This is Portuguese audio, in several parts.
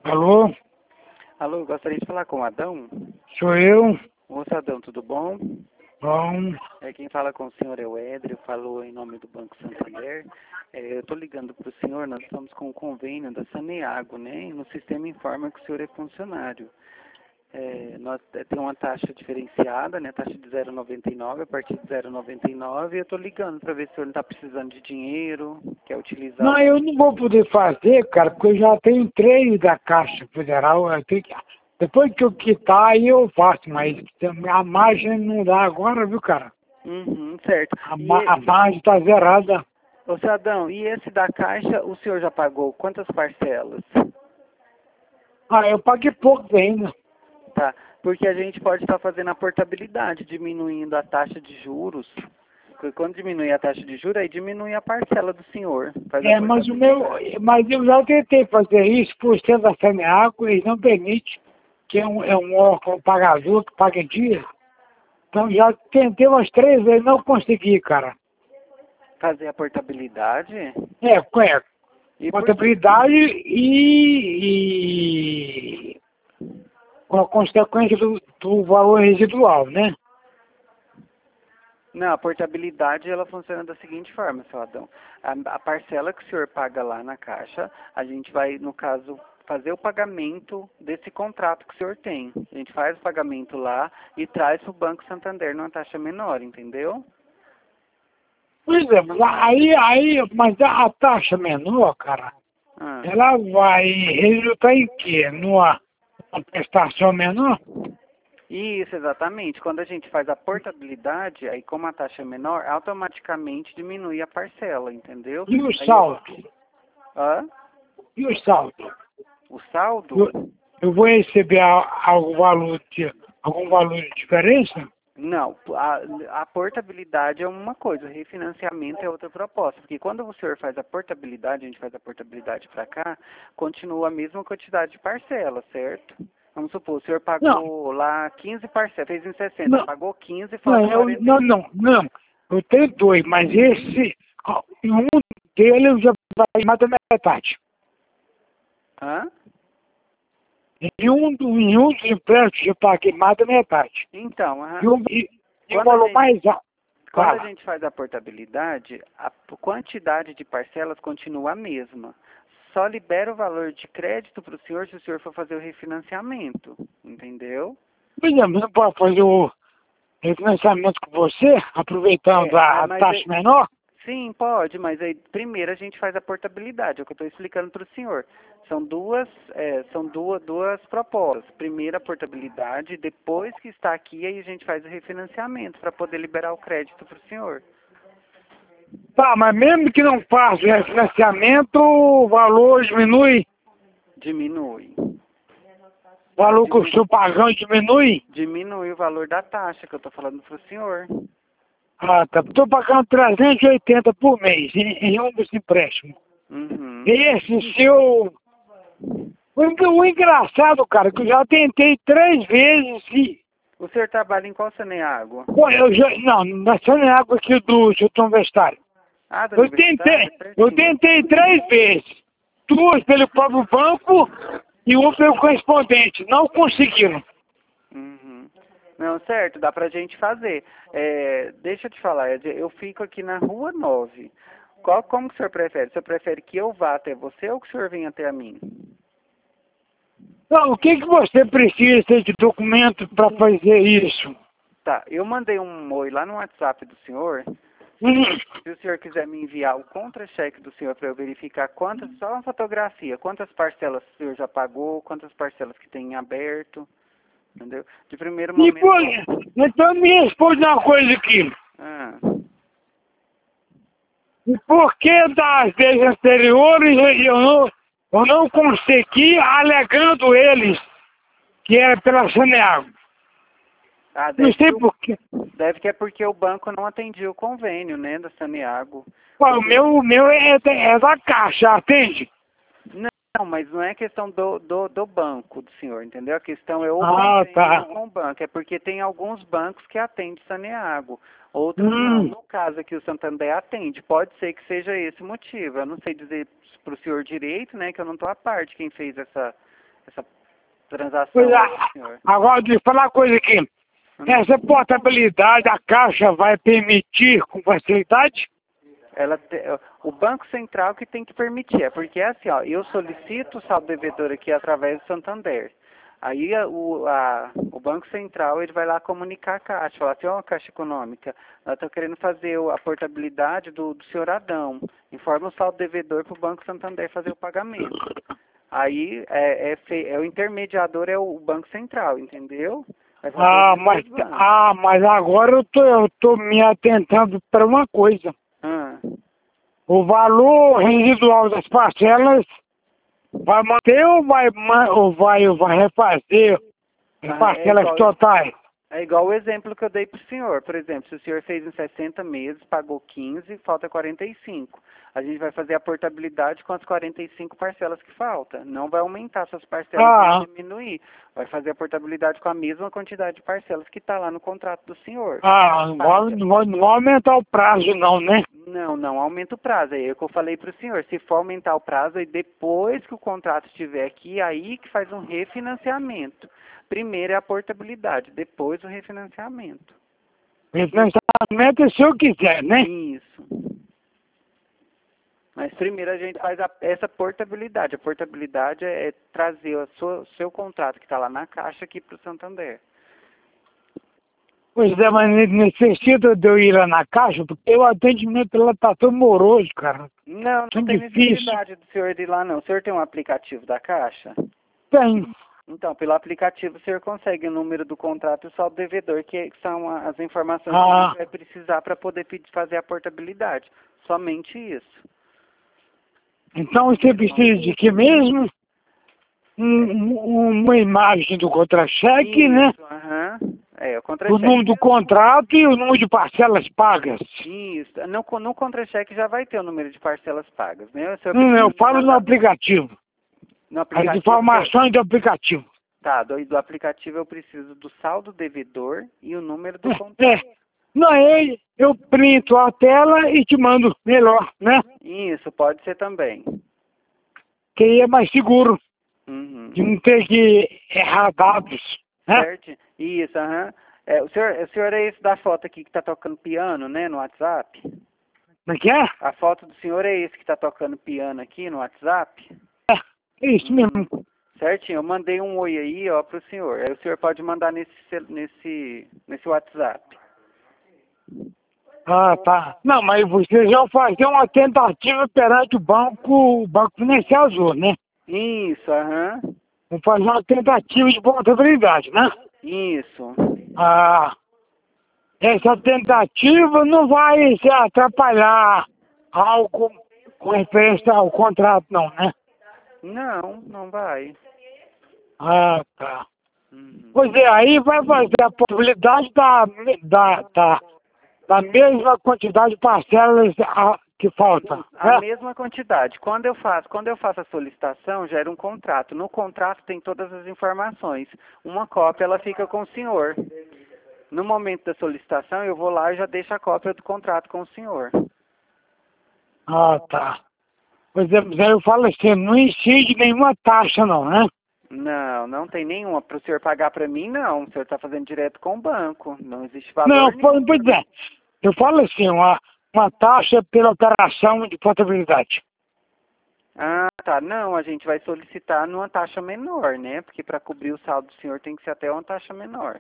Alô? Alô, gostaria de falar com o Adão. Sou eu? Moço Adão, tudo bom? Bom. Quem fala com o senhor é o Édrio, falou em nome do Banco Santander. Eu estou ligando para o senhor, nós estamos com um convênio da Saneago, né? E no sistema informa que o senhor é funcionário. Nós temos uma taxa diferenciada, né? Taxa de 0,99, a partir de 0,99. E eu estou ligando para ver se o senhor não está precisando de dinheiro, quer utilizar Não, eu não vou poder fazer, cara, porque eu já tenho 3 da Caixa Federal. Depois que eu quitar, aí eu faço, mas a margem não dá agora, viu, cara? Uhum, certo. A margem está zerada. Ô, seu Adão, e esse da Caixa, o senhor já pagou quantas parcelas? Eu paguei pouco ainda. Tá, porque a gente pode estar fazendo a portabilidade, diminuindo a taxa de juros. Porque quando diminui a taxa de juros, aí diminui a parcela do senhor. Mas eu já tentei fazer isso por ser da Saneago, eles não permitem, que é um órgão pagador que paga em dia. Então já tentei umas 3 vezes, não consegui, cara. Fazer a portabilidade? É, E contabilidade e com a consequência do valor residual, né? Não, a portabilidade ela funciona da seguinte forma, seu Adão. A parcela que o senhor paga lá na Caixa, a gente vai, no caso, fazer o pagamento desse contrato que o senhor tem. A gente faz o pagamento lá e traz para o Banco Santander numa taxa menor, entendeu? Pois é, mas a taxa menor, cara, Ah. ela vai resultar em quê? Numa prestação menor? Isso, exatamente. Quando a gente faz a portabilidade, aí como a taxa é menor, automaticamente diminui a parcela, entendeu? E o Aí saldo? Hã? E o saldo? O saldo? Eu vou receber algum valor de diferença? Não, a portabilidade é uma coisa, o refinanciamento é outra proposta. Porque quando o senhor faz a portabilidade, a gente faz a portabilidade para cá, continua a mesma quantidade de parcela, certo? Vamos supor, o senhor pagou lá 15 parcelas, fez em 60, Não, pagou 15 e falta 40. não. Eu tenho 2, mas em um deles já vai mais da metade. Hã? Em um dos empréstimos eu paguei mais da metade. Então, E o valor mais alto. quando a gente faz a portabilidade, a quantidade de parcelas continua a mesma. Só libera o valor de crédito para o senhor se o senhor for fazer o refinanciamento, entendeu? Por exemplo, você pode fazer o refinanciamento com você, aproveitando a taxa menor? Sim, pode, mas aí primeiro a gente faz a portabilidade, é o que eu estou explicando para o senhor. São duas propostas. Primeiro a portabilidade, depois que está aqui, aí a gente faz o refinanciamento para poder liberar o crédito para o senhor. Tá, mas mesmo que não faça o refinanciamento, o valor diminui? Diminui. O valor que eu estou pagando diminui? Diminui o valor da taxa que eu estou falando para o senhor. Ah, tá. Estou pagando 380 por mês em um dos empréstimos. Uhum. E esse seu... O engraçado, cara, que eu já tentei 3 vezes e... O senhor trabalha em qual Saneago? Não, na Saneago aqui do Sultão Vestário. Ah, da Eu universidade? tentei 3 vezes. 2 pelo próprio banco e 1 pelo correspondente. Não conseguiram. Uhum. Não, certo, dá pra gente fazer. Deixa eu te falar, eu fico aqui na Rua 9. Como que o senhor prefere? O senhor prefere que eu vá até você ou que o senhor venha até a mim? Não, o que você precisa de documento para fazer isso? Tá, eu mandei um oi lá no WhatsApp do senhor. Se o senhor quiser me enviar o contra-cheque do senhor para eu verificar só uma fotografia, quantas parcelas o senhor já pagou, quantas parcelas que tem em aberto, entendeu? De primeiro momento... Então me responde uma coisa aqui. Ah. E por que das vezes anteriores eu não consegui, alegando eles que era pela Saneago? Não sei por quê. Deve que é porque o banco não atendia o convênio, né, da Saneago. O meu é da Caixa, atende? Não, mas não é questão do banco do senhor, entendeu? A questão é o convênio com o banco. É porque tem alguns bancos que atendem Saneago, outros não. No caso aqui o Santander atende, pode ser que seja esse o motivo. Eu não sei dizer para o senhor direito, né, que eu não estou à parte quem fez essa transação Pois do é, senhor. agora deixa eu falar uma coisa aqui. Essa portabilidade a Caixa vai permitir com facilidade? O Banco Central que tem que permitir, é porque é assim, ó, eu solicito o saldo devedor aqui através do Santander. Aí o Banco Central ele vai lá comunicar a Caixa, falar assim, ó, Caixa Econômica, nós estamos querendo fazer a portabilidade do senhor Adão. Informa o saldo devedor para o Banco Santander fazer o pagamento. Aí o intermediador é o Banco Central, entendeu? Vai fazer Mas agora eu tô me atentando para uma coisa. Ah. O valor residual das parcelas vai manter ou vai refazer as parcelas totais? É igual o exemplo que eu dei para o senhor. Por exemplo, se o senhor fez em 60 meses, pagou 15, falta 45. A gente vai fazer a portabilidade com as 45 parcelas que faltam. Não vai aumentar suas parcelas, nem diminuir. Vai fazer a portabilidade com a mesma quantidade de parcelas que está lá no contrato do senhor. Não vai aumentar o prazo não, né? Não aumenta o prazo. É o que eu falei para o senhor. Se for aumentar o prazo, aí depois que o contrato estiver aqui, aí que faz um refinanciamento. Primeiro é a portabilidade, depois o refinanciamento. Refinanciamento é se eu quiser, né? Isso. Mas primeiro a gente faz essa portabilidade. A portabilidade é trazer o seu contrato que está lá na Caixa aqui para o Santander. Pois é, mas necessita de eu ir lá na Caixa, porque o atendimento lá tá tão moroso, cara. Não tem necessidade do senhor ir lá não. O senhor tem um aplicativo da Caixa? Tem. Então, pelo aplicativo o senhor consegue o número do contrato e o saldo devedor, que são as informações que a gente vai precisar para poder fazer a portabilidade. Somente isso. Então você precisa de que mesmo? Uma imagem do contra-cheque, né? O contra-cheque. O número do contrato e o número de parcelas pagas. Isso. No contra-cheque já vai ter o número de parcelas pagas, né? Eu falo no aplicativo. As informações do aplicativo. Tá, do aplicativo eu preciso do saldo devedor e o número do contrato. Não, eu printo a tela e te mando melhor, né? Isso, pode ser também. Que aí é mais seguro. De não ter que errar dados, né? Certo? Isso, o senhor é esse da foto aqui que está tocando piano, né, no WhatsApp? Como é que é? A foto do senhor é esse que está tocando piano aqui no WhatsApp? É isso mesmo. Certinho, eu mandei um oi aí, ó, pro senhor. Aí o senhor pode mandar nesse WhatsApp. Tá. Não, mas você já fazer uma tentativa perante o Banco Financial Azul, né? Isso, Vou fazer uma tentativa de portabilidade, né? Isso. Essa tentativa não vai se atrapalhar algo com referência ao contrato, não, né? Não vai. Tá. Pois é, aí vai fazer a possibilidade da mesma quantidade de parcelas que falta. A mesma quantidade. Quando eu faço a solicitação, gera um contrato. No contrato tem todas as informações. Uma cópia ela fica com o senhor. No momento da solicitação, eu vou lá e já deixo a cópia do contrato com o senhor. Tá. Pois é, mas aí eu falo assim, não incide nenhuma taxa não, né? Não tem nenhuma. Para o senhor pagar para mim, não. O senhor está fazendo direto com o banco. Não existe valor nenhum. Pois é. Eu falo assim, uma taxa pela operação de portabilidade. Tá. Não, a gente vai solicitar numa taxa menor, né? Porque para cobrir o saldo do senhor tem que ser até uma taxa menor.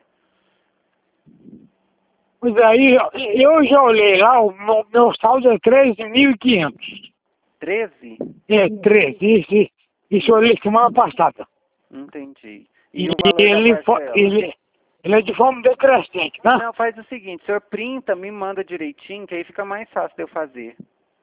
Pois aí, eu já olhei lá, o meu saldo é 13.500. 13? 13, isso eu olhei semana passada. Entendi. E ele é de forma decrescente, né? Não, faz o seguinte, o senhor printa, me manda direitinho, que aí fica mais fácil de eu fazer.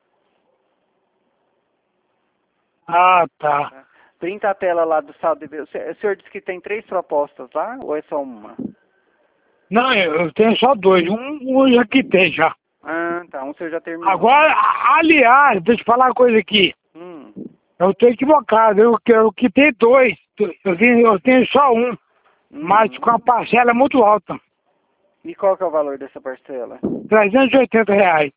Tá. Printa a tela lá do saldo. O senhor disse que tem 3 propostas lá, ou é só uma? Não, eu tenho só 2. Um eu já quitei já. Tá. Um o senhor já terminou. Agora, aliás, deixa eu falar uma coisa aqui. Eu tô equivocado. Eu quitei 2. Eu tenho só um. Mas com a parcela muito alta. E qual que é o valor dessa parcela? R$380.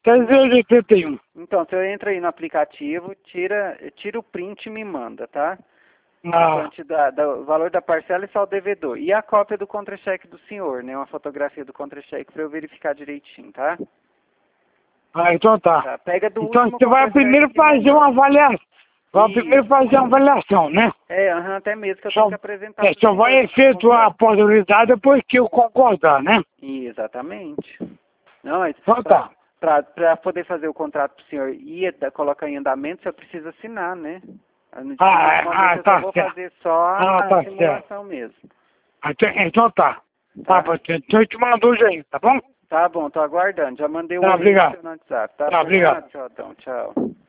381. Então, o senhor entra aí no aplicativo, tira o print e me manda, tá? Ah, O valor da parcela e só o devedor. E a cópia do contra-cheque do senhor, né? Uma fotografia do contra-cheque para eu verificar direitinho, tá? então tá. Tá, pega do Então último você vai contra-cheque primeiro que fazer mandou. uma avaliação. Vai primeiro Isso. fazer uma avaliação, né? Até mesmo que eu tenho Só, que apresentar pro só senhor vai esse efetuar a contrato. possibilidade depois que eu concordar, né? Exatamente. Não, mas Então tá. para poder fazer o contrato pro senhor e colocar em andamento, o senhor precisa assinar, né? Nesse momento eu só Tá vou certo. fazer só a Tá certo. simulação mesmo. Então tá. Tá, Tá? então eu te mando hoje aí, tá bom? Tá bom, tô aguardando. Já mandei o Tá, e-mail pro obrigado. seu no WhatsApp. Tá? Tá, Por obrigado. nada, tchau.